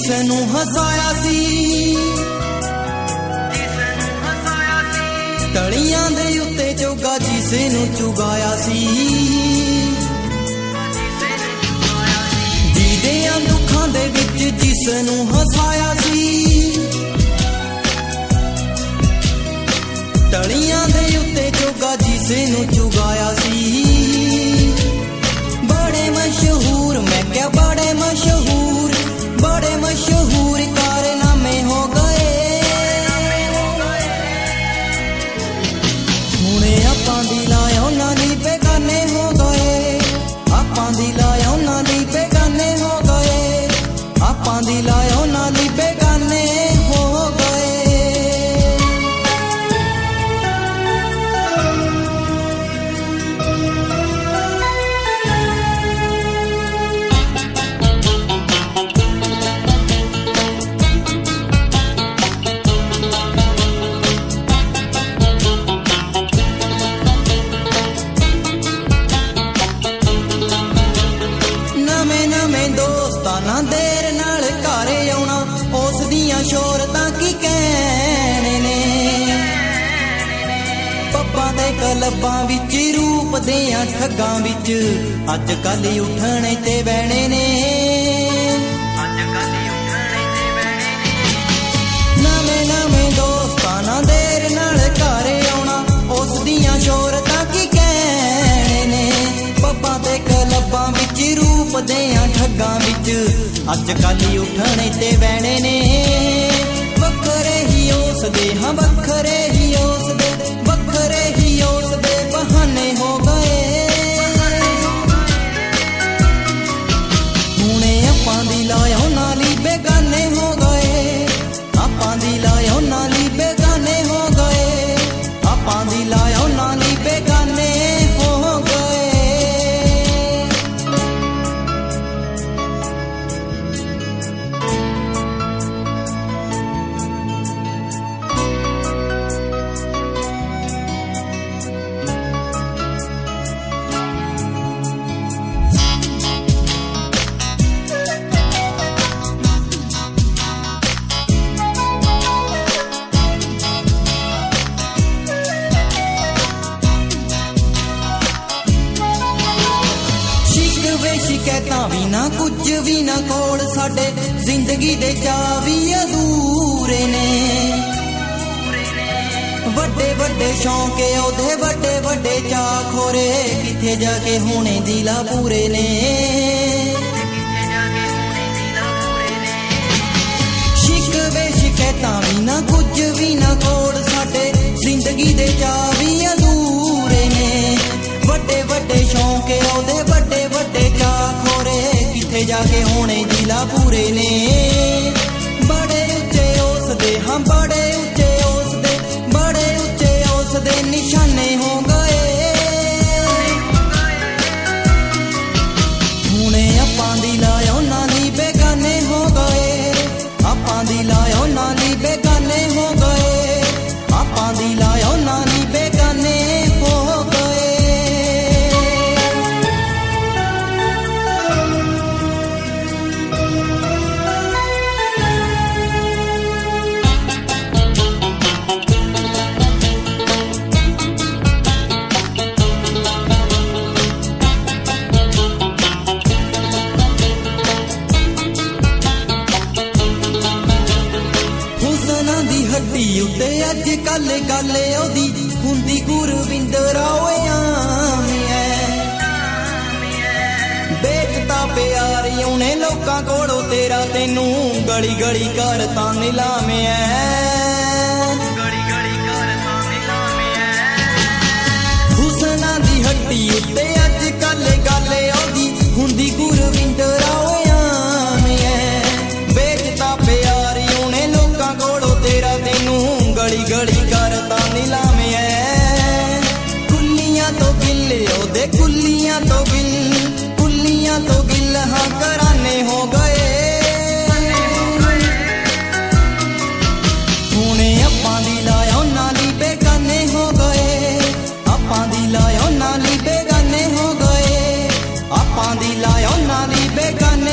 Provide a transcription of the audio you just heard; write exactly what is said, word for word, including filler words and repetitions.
जिसनू हसाया सी तलियां दे उत्ते चोगा जिसनू चुगाया सी जीदियां दुखां दे विच जिसनू हसाया सी तलियां दे उत्ते चोगा जिसनू चुगाया सी बड़े मशहूर मैं क्या बड़े मशहूर बड़े मशहूर कारनामे हो गए हुणे आपां दी लाया उन्हां दी बेगाने हो गए आपां दी लाया उन्हां दी बेगाने हो गए आपां दी लाया उन्हां दी बेगाने हो गए देर नाल घरे आउणा उस दियां शोहरतां की कहणे ने पब्बां ते क्लबां विच रूप दियां ठग्गां विच अज कल उठणे ते बहणे ने नवें नवें दोस्तां नां देर नाल घरे आउणा उस दियां शोहरतां की कहणे ने पब्बां ते क्लबां विच रूप दियां ठग्गां विच अज कल उठने ते बहने ने वखरे ही उस दे हाँ वखरे ही उस दे वखरे ही उस दे बहाने हो गए हुणे आपां दी लाया उन्हां ली बेगाने हो गए आपां दी लाया उन्हां ली बेगाने हो गए आपां दी लाया उन्हां ली बेगाने हो गए शिकायतां भी ना कुछ भी ना कोल साडे जिंदगी दे चाह भी अधूरे ने वड्डे वड्डे शौक ओदे वड्डे वड्डे चाह खोरे किथे जाके होने दिला पूरे ने शिकवे शिकायतां भी ना कुछ भी ना कोल साडे जिंदगी दे चाह भी अधूरे ने वड्डे वड्डे शौक ओदे वड्डे वड्डे चाह खोरे किथे जाके होने दिला पूरे ने बड़े उच्चे उस दे हाँ बड़े उच्चे उस दे बड़े उच्चे उस दे निशाने हो गए हुणे आपां दी लाया उन्हां दी बेगाने हो गए आपां दी लाया उन्हां दी बेगाने हो गए आपां दी लाया उन्हां दी बेगाने हो गए उत्ते अज कल गल ओदी हुंदी गुरविंदर बेचता प्यार उन्हें लोकां कोलों तेरा तेनू गली गली करता नीलामे हुसना दी हड्डी उत्ते अज कल गल ओदी हुंदी गुरविंदर बेचता प्यार उन्हें लोकां कोलों तेरा तेनू गली गली करता नीलामे कुल्लियां तो गिले ओदे कुल्लियां तो गिल कुल्लियां तो गिल हाँ कराने हो गए हुणे आपां दी लाया उन्हां दी बेगाने हो गए आपां दी लाया उन्हां दी बेगाने हो गए आपां दी लाया उन्हां दी बेगाने